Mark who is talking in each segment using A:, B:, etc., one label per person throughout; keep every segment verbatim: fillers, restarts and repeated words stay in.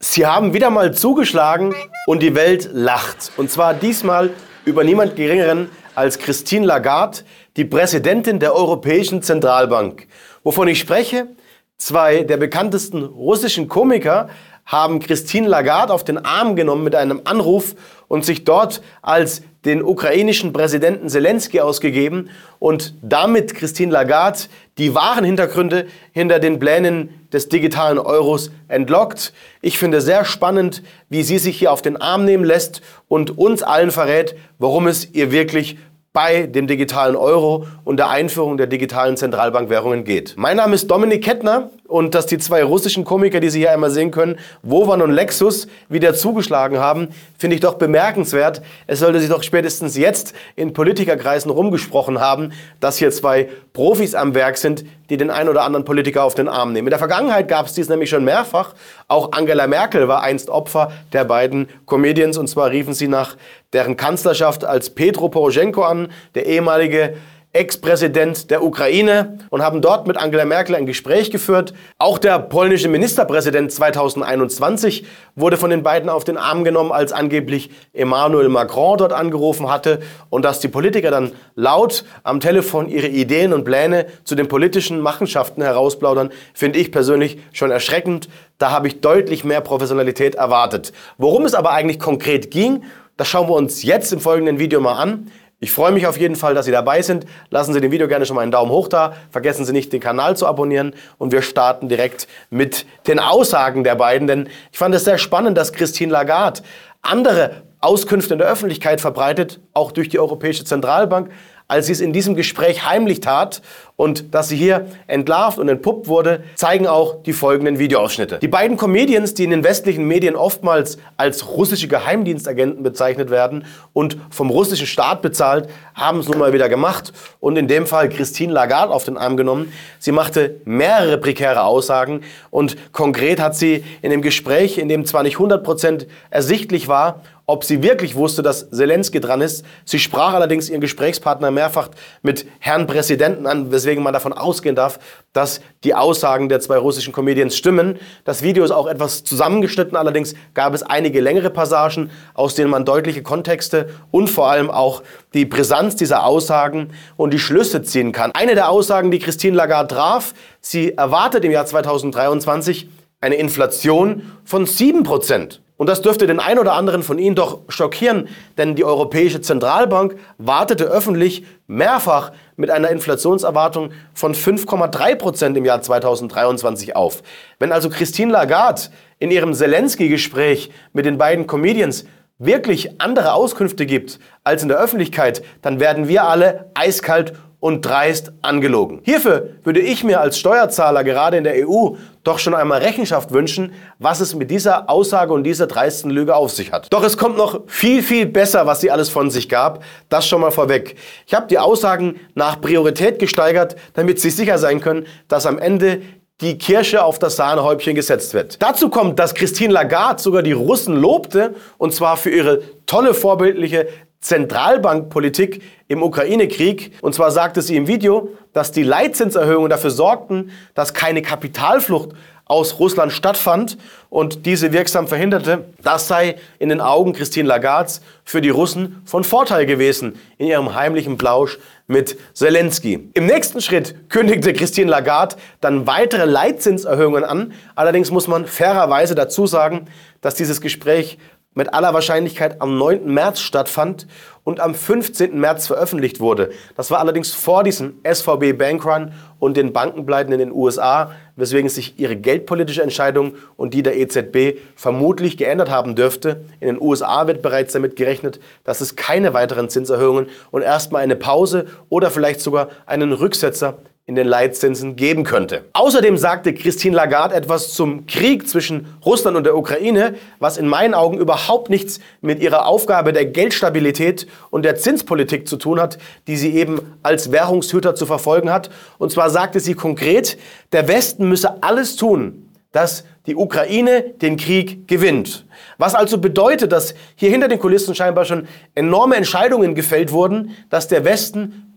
A: Sie haben wieder mal zugeschlagen und die Welt lacht. Und zwar diesmal über niemand Geringeren als Christine Lagarde, die Präsidentin der Europäischen Zentralbank. Wovon ich spreche? Zwei der bekanntesten russischen Komiker haben Christine Lagarde auf den Arm genommen mit einem Anruf und sich dort als den ukrainischen Präsidenten Selenskyj ausgegeben und damit Christine Lagarde die wahren Hintergründe hinter den Plänen des digitalen Euros entlockt. Ich finde sehr spannend, wie sie sich hier auf den Arm nehmen lässt und uns allen verrät, worum es ihr wirklich bei dem digitalen Euro und der Einführung der digitalen Zentralbankwährungen geht. Mein Name ist Dominik Kettner und dass die zwei russischen Komiker, die Sie hier einmal sehen können, Wovan und Lexus, wieder zugeschlagen haben, finde ich doch bemerkenswert. Es sollte sich doch spätestens jetzt in Politikerkreisen rumgesprochen haben, dass hier zwei Profis am Werk sind, die den einen oder anderen Politiker auf den Arm nehmen. In der Vergangenheit gab es dies nämlich schon mehrfach. Auch Angela Merkel war einst Opfer der beiden Comedians, und zwar riefen sie nach deren Kanzlerschaft als Petro Poroschenko an, der ehemalige Ex-Präsident der Ukraine, und haben dort mit Angela Merkel ein Gespräch geführt. Auch der polnische Ministerpräsident zweitausendeinundzwanzig wurde von den beiden auf den Arm genommen, als angeblich Emmanuel Macron dort angerufen hatte. Und dass die Politiker dann laut am Telefon ihre Ideen und Pläne zu den politischen Machenschaften herausplaudern, finde ich persönlich schon erschreckend. Da habe ich deutlich mehr Professionalität erwartet. Worum es aber eigentlich konkret ging, das schauen wir uns jetzt im folgenden Video mal an. Ich freue mich auf jeden Fall, dass Sie dabei sind. Lassen Sie dem Video gerne schon mal einen Daumen hoch da. Vergessen Sie nicht, den Kanal zu abonnieren. Und wir starten direkt mit den Aussagen der beiden. Denn ich fand es sehr spannend, dass Christine Lagarde andere Auskünfte in der Öffentlichkeit verbreitet, auch durch die Europäische Zentralbank, als sie es in diesem Gespräch heimlich tat. Und dass sie hier entlarvt und entpuppt wurde, zeigen auch die folgenden Videoausschnitte. Die beiden Comedians, die in den westlichen Medien oftmals als russische Geheimdienstagenten bezeichnet werden und vom russischen Staat bezahlt, haben es nun mal wieder gemacht und in dem Fall Christine Lagarde auf den Arm genommen. Sie machte mehrere prekäre Aussagen und konkret hat sie in dem Gespräch, in dem zwar nicht hundert Prozent ersichtlich war, ob sie wirklich wusste, dass Selenskyj dran ist. Sie sprach allerdings ihren Gesprächspartner mehrfach mit Herrn Präsidenten an, weswegen man davon ausgehen darf, dass die Aussagen der zwei russischen Comedians stimmen. Das Video ist auch etwas zusammengeschnitten, allerdings gab es einige längere Passagen, aus denen man deutliche Kontexte und vor allem auch die Brisanz dieser Aussagen und die Schlüsse ziehen kann. Eine der Aussagen, die Christine Lagarde traf: Sie erwartet im Jahr zweitausenddreiundzwanzig eine Inflation von sieben Prozent. Und das dürfte den einen oder anderen von Ihnen doch schockieren, denn die Europäische Zentralbank wartete öffentlich mehrfach mit einer Inflationserwartung von fünf Komma drei Prozent im Jahr zweitausenddreiundzwanzig auf. Wenn also Christine Lagarde in ihrem Selenskyj-Gespräch mit den beiden Comedians wirklich andere Auskünfte gibt als in der Öffentlichkeit, dann werden wir alle eiskalt und dreist angelogen. Hierfür würde ich mir als Steuerzahler gerade in der E U doch schon einmal Rechenschaft wünschen, was es mit dieser Aussage und dieser dreisten Lüge auf sich hat. Doch es kommt noch viel, viel besser, was sie alles von sich gab. Das schon mal vorweg. Ich habe die Aussagen nach Priorität gesteigert, damit Sie sicher sein können, dass am Ende die Kirsche auf das Sahnehäubchen gesetzt wird. Dazu kommt, dass Christine Lagarde sogar die Russen lobte, und zwar für ihre tolle, vorbildliche Zentralbankpolitik im Ukraine-Krieg. Und zwar sagte sie im Video, dass die Leitzinserhöhungen dafür sorgten, dass keine Kapitalflucht aus Russland stattfand und diese wirksam verhinderte. Das sei in den Augen Christine Lagardes für die Russen von Vorteil gewesen in ihrem heimlichen Plausch mit Selenskyj. Im nächsten Schritt kündigte Christine Lagarde dann weitere Leitzinserhöhungen an. Allerdings muss man fairerweise dazu sagen, dass dieses Gespräch mit aller Wahrscheinlichkeit am neunten März stattfand und am fünfzehnten März veröffentlicht wurde. Das war allerdings vor diesem S V B Bankrun und den Bankenpleiten in den U S A, weswegen sich ihre geldpolitische Entscheidung und die der E Z B vermutlich geändert haben dürfte. In den U S A wird bereits damit gerechnet, dass es keine weiteren Zinserhöhungen und erstmal eine Pause oder vielleicht sogar einen Rücksetzer in den Leitzinsen geben könnte. Außerdem sagte Christine Lagarde etwas zum Krieg zwischen Russland und der Ukraine, was in meinen Augen überhaupt nichts mit ihrer Aufgabe der Geldstabilität und der Zinspolitik zu tun hat, die sie eben als Währungshüter zu verfolgen hat. Und zwar sagte sie konkret, der Westen müsse alles tun, dass die Ukraine den Krieg gewinnt. Was also bedeutet, dass hier hinter den Kulissen scheinbar schon enorme Entscheidungen gefällt wurden, dass der Westen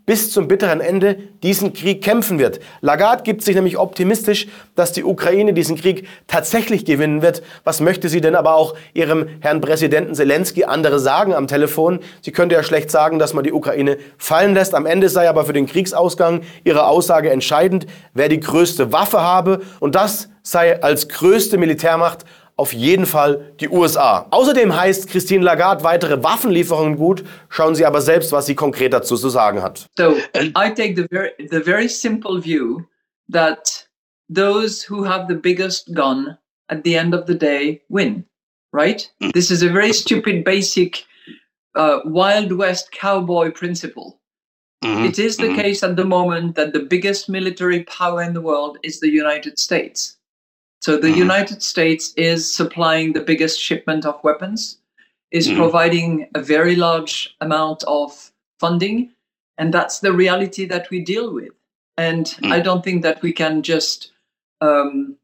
A: bis zum bitteren Ende diesen Krieg kämpfen wird. Lagarde gibt sich nämlich optimistisch, dass die Ukraine diesen Krieg tatsächlich gewinnen wird. Was möchte sie denn aber auch ihrem Herrn Präsidenten Zelensky andere sagen am Telefon? Sie könnte ja schlecht sagen, dass man die Ukraine fallen lässt. Am Ende sei aber für den Kriegsausgang ihre Aussage entscheidend, wer die größte Waffe habe. Und das sei als größte Militärmacht auf jeden Fall die U S A. Außerdem heißt Christine Lagarde weitere Waffenlieferungen gut. Schauen Sie aber selbst, was sie konkret dazu zu sagen hat.
B: So, I take the very, the very simple view that those who have the biggest gun at the end of the day win, right? This is a very stupid, basic, uh, Wild West cowboy principle. Mm-hmm. It is the mm-hmm. case at the moment that the biggest military power in the world is the United States. So the mm-hmm. United States is supplying the biggest shipment of weapons, is mm-hmm. providing a very large amount of funding, and that's the reality that we deal with. And mm-hmm. I don't think that we can just um,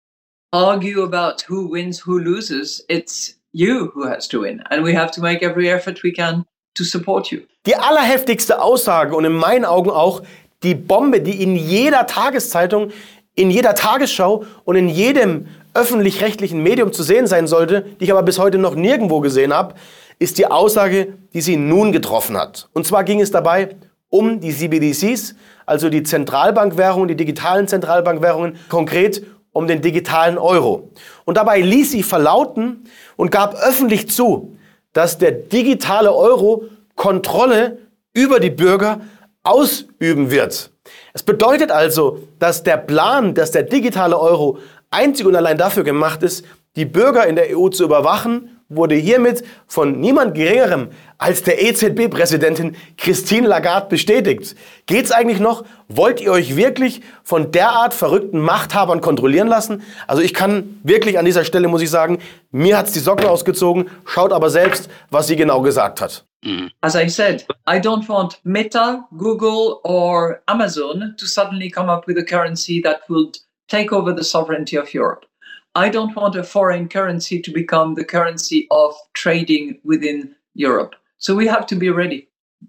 B: argue about who wins, who loses. It's you who has to win, and we have to make every effort we can to support you.
A: Die allerheftigste Aussage und in meinen Augen auch die Bombe, die in jeder Tageszeitung, in jeder Tagesschau und in jedem öffentlich-rechtlichen Medium zu sehen sein sollte, die ich aber bis heute noch nirgendwo gesehen habe, ist die Aussage, die sie nun getroffen hat. Und zwar ging es dabei um die C B D Cs, also die Zentralbankwährungen, die digitalen Zentralbankwährungen, konkret um den digitalen Euro. Und dabei ließ sie verlauten und gab öffentlich zu, dass der digitale Euro Kontrolle über die Bürger ausüben wird. Es bedeutet also, dass der Plan, dass der digitale Euro einzig und allein dafür gemacht ist, die Bürger in der E U zu überwachen, wurde hiermit von niemand Geringerem als der E Z B-Präsidentin Christine Lagarde bestätigt. Geht's eigentlich noch? Wollt ihr euch wirklich von derart verrückten Machthabern kontrollieren lassen? Also ich kann wirklich an dieser Stelle, muss ich sagen, mir hat's die Socken ausgezogen. Schaut aber selbst, was sie genau gesagt hat.
B: As I said, I don't want Meta, Google or Amazon to suddenly come up with a currency that will take over the sovereignty of Europe. I don't want a foreign currency to become the currency of trading within Europe. So we have to be ready.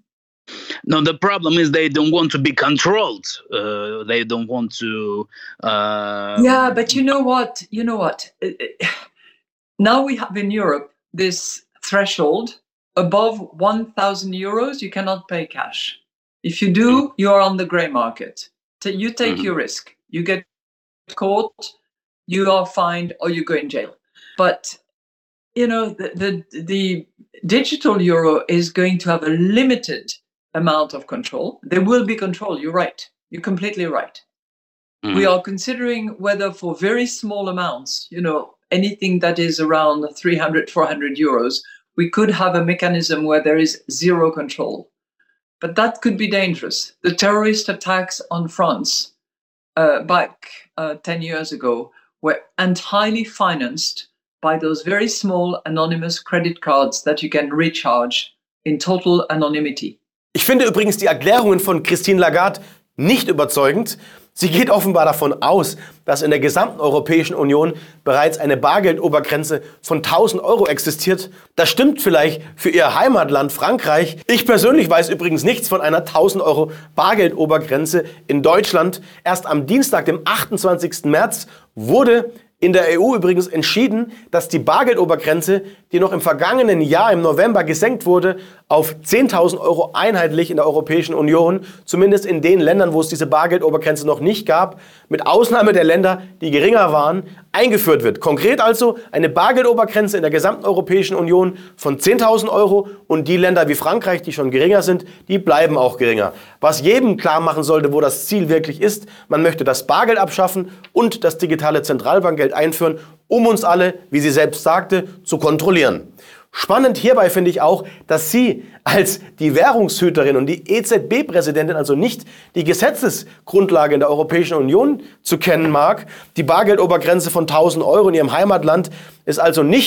C: No, the problem is they don't want to be controlled. Uh, they don't want to... Uh...
B: Yeah, but you know what? You know what? Now we have in Europe this threshold. Above one thousand euros, you cannot pay cash. If you do, you are on the grey market. You take mm-hmm. your risk. You get caught, you are fined, or you go in jail. But, you know, the, the, the digital euro is going to have a limited amount of control. There will be control, you're right. You're completely right. Mm-hmm. We are considering whether for very small amounts, you know, anything that is around three hundred, four hundred euros, we could have a mechanism where there is zero control. But that could be dangerous. The terrorist attacks on France uh, back uh, ten years ago were entirely financed by those very small anonymous credit cards that you can recharge in total anonymity.
A: Ich finde übrigens die Erklärungen von Christine Lagarde nicht überzeugend. Sie geht offenbar davon aus, dass in der gesamten Europäischen Union bereits eine Bargeldobergrenze von tausend Euro existiert. Das stimmt vielleicht für ihr Heimatland Frankreich. Ich persönlich weiß übrigens nichts von einer tausend Euro Bargeldobergrenze in Deutschland. Erst am Dienstag, dem achtundzwanzigsten März, wurde in der E U übrigens entschieden, dass die Bargeldobergrenze, die noch im vergangenen Jahr im November gesenkt wurde, auf zehntausend Euro einheitlich in der Europäischen Union, zumindest in den Ländern, wo es diese Bargeldobergrenze noch nicht gab, mit Ausnahme der Länder, die geringer waren, eingeführt wird. Konkret also eine Bargeldobergrenze in der gesamten Europäischen Union von zehntausend Euro und die Länder wie Frankreich, die schon geringer sind, die bleiben auch geringer. Was jedem klar machen sollte, wo das Ziel wirklich ist, man möchte das Bargeld abschaffen und das digitale Zentralbankgeld einführen, um uns alle, wie sie selbst sagte, zu kontrollieren. Spannend hierbei finde ich auch, dass sie als die Währungshüterin und die E Z B-Präsidentin also nicht die Gesetzesgrundlage in der Europäischen Union zu kennen mag. Die Bargeldobergrenze von tausend Euro in ihrem Heimatland ist also nicht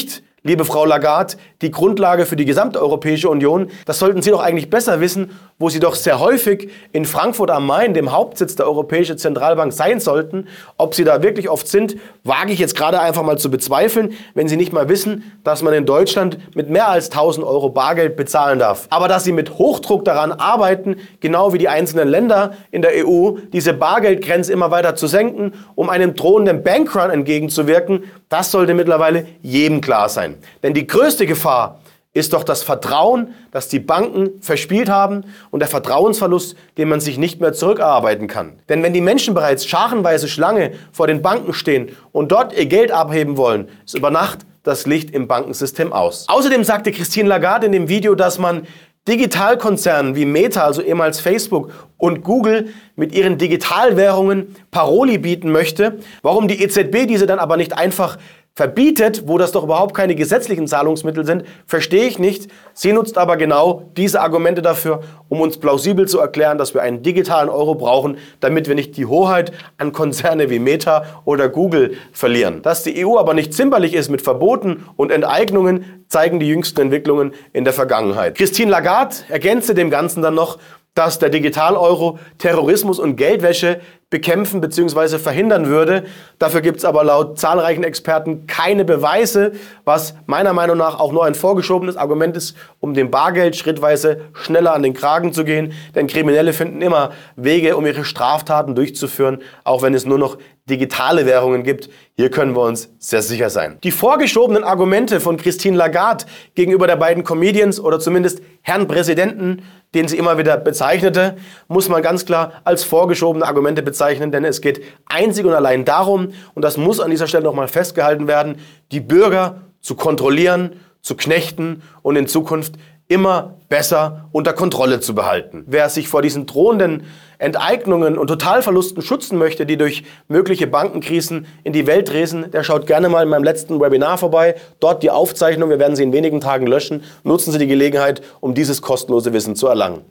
A: liebe Frau Lagarde, die Grundlage für die gesamte Europäische Union. Das sollten Sie doch eigentlich besser wissen, wo Sie doch sehr häufig in Frankfurt am Main, dem Hauptsitz der Europäischen Zentralbank, sein sollten. Ob Sie da wirklich oft sind, wage ich jetzt gerade einfach mal zu bezweifeln, wenn Sie nicht mal wissen, dass man in Deutschland mit mehr als tausend Euro Bargeld bezahlen darf. Aber dass Sie mit Hochdruck daran arbeiten, genau wie die einzelnen Länder in der E U, diese Bargeldgrenze immer weiter zu senken, um einem drohenden Bankrun entgegenzuwirken, das sollte mittlerweile jedem klar sein. Denn die größte Gefahr ist doch das Vertrauen, das die Banken verspielt haben und der Vertrauensverlust, den man sich nicht mehr zurückerarbeiten kann. Denn wenn die Menschen bereits scharenweise Schlange vor den Banken stehen und dort ihr Geld abheben wollen, ist über Nacht das Licht im Bankensystem aus. Außerdem sagte Christine Lagarde in dem Video, dass man Digitalkonzernen wie Meta, also ehemals Facebook, und Google mit ihren Digitalwährungen Paroli bieten möchte. Warum die E Z B diese dann aber nicht einfach verbietet, wo das doch überhaupt keine gesetzlichen Zahlungsmittel sind, verstehe ich nicht. Sie nutzt aber genau diese Argumente dafür, um uns plausibel zu erklären, dass wir einen digitalen Euro brauchen, damit wir nicht die Hoheit an Konzerne wie Meta oder Google verlieren. Dass die E U aber nicht zimperlich ist mit Verboten und Enteignungen, zeigen die jüngsten Entwicklungen in der Vergangenheit. Christine Lagarde ergänzte dem Ganzen dann noch, dass der Digital-Euro Terrorismus und Geldwäsche bekämpfen bzw. verhindern würde. Dafür gibt es aber laut zahlreichen Experten keine Beweise, was meiner Meinung nach auch nur ein vorgeschobenes Argument ist, um dem Bargeld schrittweise schneller an den Kragen zu gehen. Denn Kriminelle finden immer Wege, um ihre Straftaten durchzuführen, auch wenn es nur noch digitale Währungen gibt. Hier können wir uns sehr sicher sein. Die vorgeschobenen Argumente von Christine Lagarde gegenüber der beiden Comedians oder zumindest Herrn Präsidenten, den sie immer wieder bezeichnete, muss man ganz klar als vorgeschobene Argumente bezeichnen, denn es geht einzig und allein darum, und das muss an dieser Stelle nochmal festgehalten werden, die Bürger zu kontrollieren, zu knechten und in Zukunft immer besser unter Kontrolle zu behalten. Wer sich vor diesen drohenden Enteignungen und Totalverlusten schützen möchte, die durch mögliche Bankenkrisen in die Welt räsen, der schaut gerne mal in meinem letzten Webinar vorbei. Dort die Aufzeichnung, wir werden sie in wenigen Tagen löschen. Nutzen Sie die Gelegenheit, um dieses kostenlose Wissen zu erlangen.